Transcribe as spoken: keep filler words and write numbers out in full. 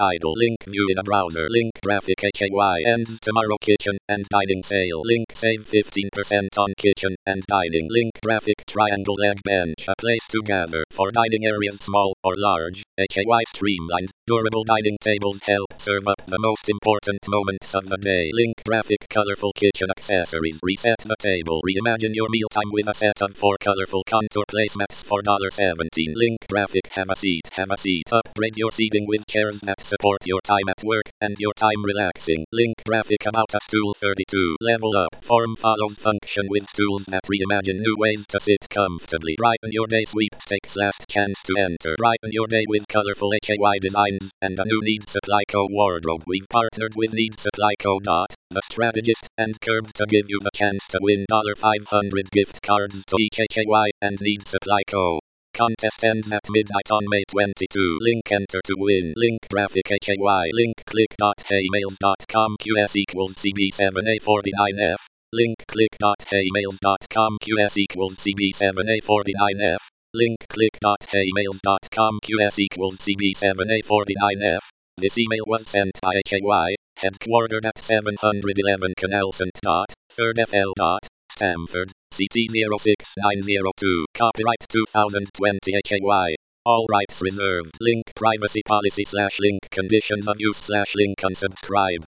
idle. Link view in a browser. Link graphic hay ends tomorrow kitchen and dining sale. Link save fifteen percent on kitchen and dining. Link graphic triangle leg bench. A place to gather for dining areas small or large. Hay streamlined. Durable dining tables help serve up the most important moments of the day. Link graphic colorful kitchen accessories. Reset the table. Reimagine your mealtime with a set of four colorful contour placemats for seventeen. Link graphic have a seat. Have a seat. Upgrade your seating with chairs that support your time at work and your time relaxing. Link graphic about a stool thirty-two. Level up. Form follows function with stools that reimagine new ways to sit comfortably. Brighten your day. Sweepstakes last chance to enter. Brighten your day with colorful hay designs and a new Need Supply Co wardrobe. We've partnered with Need Supply Co. The strategist and Curb to give you the chance to win five hundred gift cards to each hay and Need Supply Co. Contest ends at midnight on May twenty-second. Link enter to win. Link graphic hay. Link click.haymails dot com qs equals C B seven A forty-nine F. Link click.haymails dot com qs equals C B seven A forty-nine F. Link click.haymails dot com qs equals C B seven A forty-nine F. This email was sent by hay, headquartered at seven eleven Canal Saint. third F L. Stamford, C T zero six nine zero two. Copyright two thousand twenty hay. All rights reserved. Link privacy policy slash link conditions of use slash link unsubscribe.